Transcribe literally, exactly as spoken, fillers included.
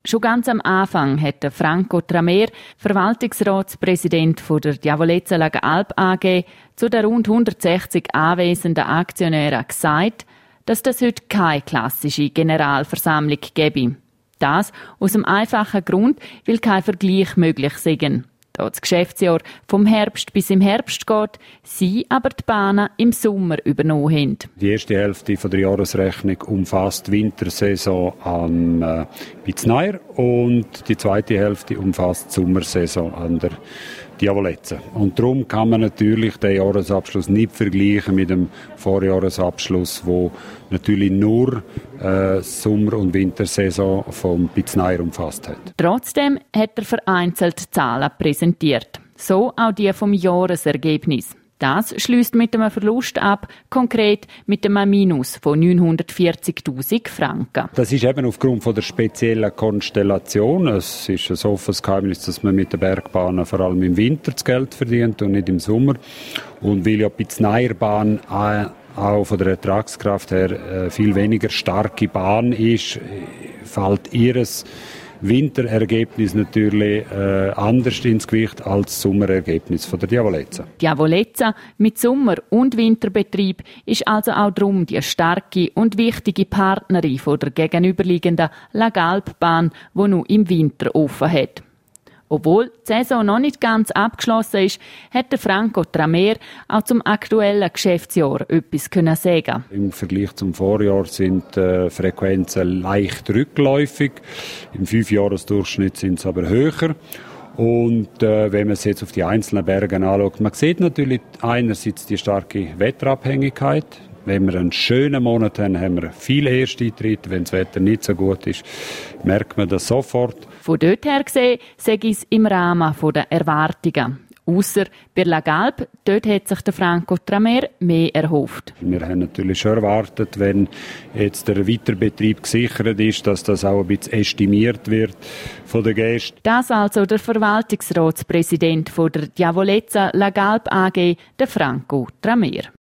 Schon ganz am Anfang hat Franco Tramer, Verwaltungsratspräsident der Diavolezza Laga Alp A G, zu den rund hundertsechzig anwesenden Aktionären gesagt, dass das heute keine klassische Generalversammlung gäbe. Das aus dem einfachen Grund, weil kein Vergleich möglich sei. Da das Geschäftsjahr vom Herbst bis im Herbst geht, sie aber die Bahnen im Sommer übernommen haben. Die erste Hälfte der Jahresrechnung umfasst die Wintersaison an äh, Biznair und die zweite Hälfte umfasst die Sommersaison an der Diavolezza. Und darum kann man natürlich den Jahresabschluss nicht vergleichen mit dem Vorjahresabschluss, wo natürlich nur äh, Sommer- und Wintersaison vom Biznair umfasst hat. Trotzdem hat er vereinzelt Zahlen präsentiert. So auch die vom Jahresergebnis. Das schließt mit einem Verlust ab, konkret mit einem Minus von neunhundertvierzigtausend Franken. Das ist eben aufgrund von der speziellen Konstellation. Es ist ein offenes Geheimnis, dass man mit den Bergbahnen vor allem im Winter das Geld verdient und nicht im Sommer. Und weil ja die Biznair-Bahn auch von der Ertragskraft her viel weniger starke Bahn ist, fällt ihres Winterergebnis natürlich äh, anders ins Gewicht als das Sommerergebnis von der Diavolezza. Diavolezza mit Sommer- und Winterbetrieb ist also auch darum die starke und wichtige Partnerin von der gegenüberliegenden Lagalp-Bahn, die nur im Winter offen hat. Obwohl die Saison noch nicht ganz abgeschlossen ist, hat Franco Tramer auch zum aktuellen Geschäftsjahr etwas können sagen. Im Vergleich zum Vorjahr sind äh, Frequenzen leicht rückläufig. Im Fünfjahresdurchschnitt sind sie aber höher. Und äh, wenn man es jetzt auf die einzelnen Berge anschaut, man sieht natürlich einerseits die starke Wetterabhängigkeit. Wenn wir einen schönen Monat haben, haben wir viel Ersteintritt. Wenn das Wetter nicht so gut ist, merkt man das sofort. Von dort her gesehen sei es im Rahmen der Erwartungen. Ausser bei Lagalp, dort hat sich der Franco Tramer mehr erhofft. Wir haben natürlich schon erwartet, wenn jetzt der Weiterbetrieb gesichert ist, dass das auch ein bisschen estimiert wird von den Gästen. Das also der Verwaltungsratspräsident der Diavolezza Lagalp A G, der Franco Tramer.